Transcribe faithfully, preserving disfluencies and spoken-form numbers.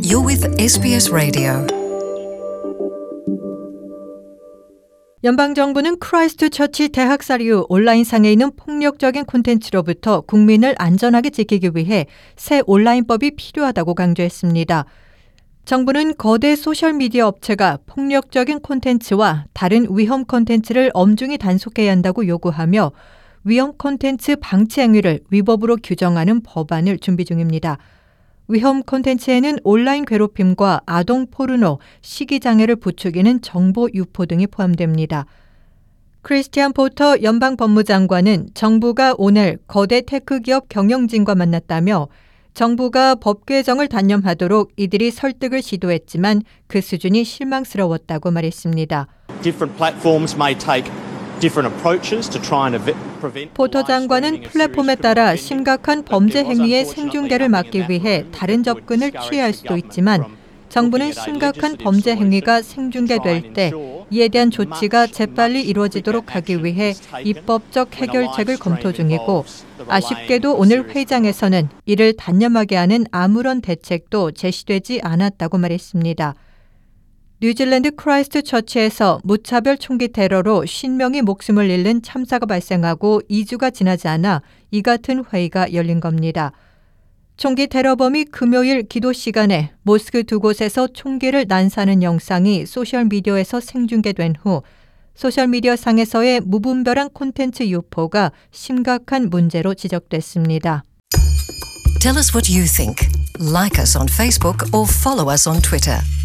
You're with 에스비에스 Radio. 연방정부는 크라이스트 처치 대학살 이후 온라인상에 있는 폭력적인 콘텐츠로부터 국민을 안전하게 지키기 위해 새 온라인법이 필요하다고 강조했습니다. 정부는 거대 소셜미디어 업체가 폭력적인 콘텐츠와 다른 위험 콘텐츠를 엄중히 단속해야 한다고 요구하며 위험 콘텐츠 방치 행위를 위법으로 규정하는 법안을 준비 중입니다. 위험 콘텐츠에는 온라인 괴롭힘과 아동 포르노, 시기장애를 부추기는 정보 유포 등이 포함됩니다. 크리스티안 포터 연방 법무장관은 정부가 오늘 거대 테크 기업 경영진과 만났다며 정부가 법 개정을 단념하도록 이들이 설득을 시도했지만 그 수준이 실망스러웠다고 말했습니다. Different platforms may take different approaches to try and prevent. 포터 장관은 플랫폼에 따라 심각한 범죄 행위의 생중계를 막기 위해 다른 접근을 취해야 할 수도 있지만 정부는 심각한 범죄 행위가 생중계될 때 이에 대한 조치가 재빨리 이루어지도록 하기 위해 입법적 해결책을 검토 중이고 아쉽게도 오늘 회의장에서는 이를 단념하게 하는 아무런 대책도 제시되지 않았다고 말했습니다. 뉴질랜드 크라이스트 처치에서 무차별 총기 테러로 오십 명이 목숨을 잃는 참사가 발생하고 이 주가 지나지 않아 이 같은 회의가 열린 겁니다. 총기 테러범이 금요일 기도 시간에 모스크 두 곳에서 총기를 난사하는 영상이 소셜미디어에서 생중계된 후 소셜미디어 상에서의 무분별한 콘텐츠 유포가 심각한 문제로 지적됐습니다. Tell us what you think. Like us on Facebook or follow us on Twitter.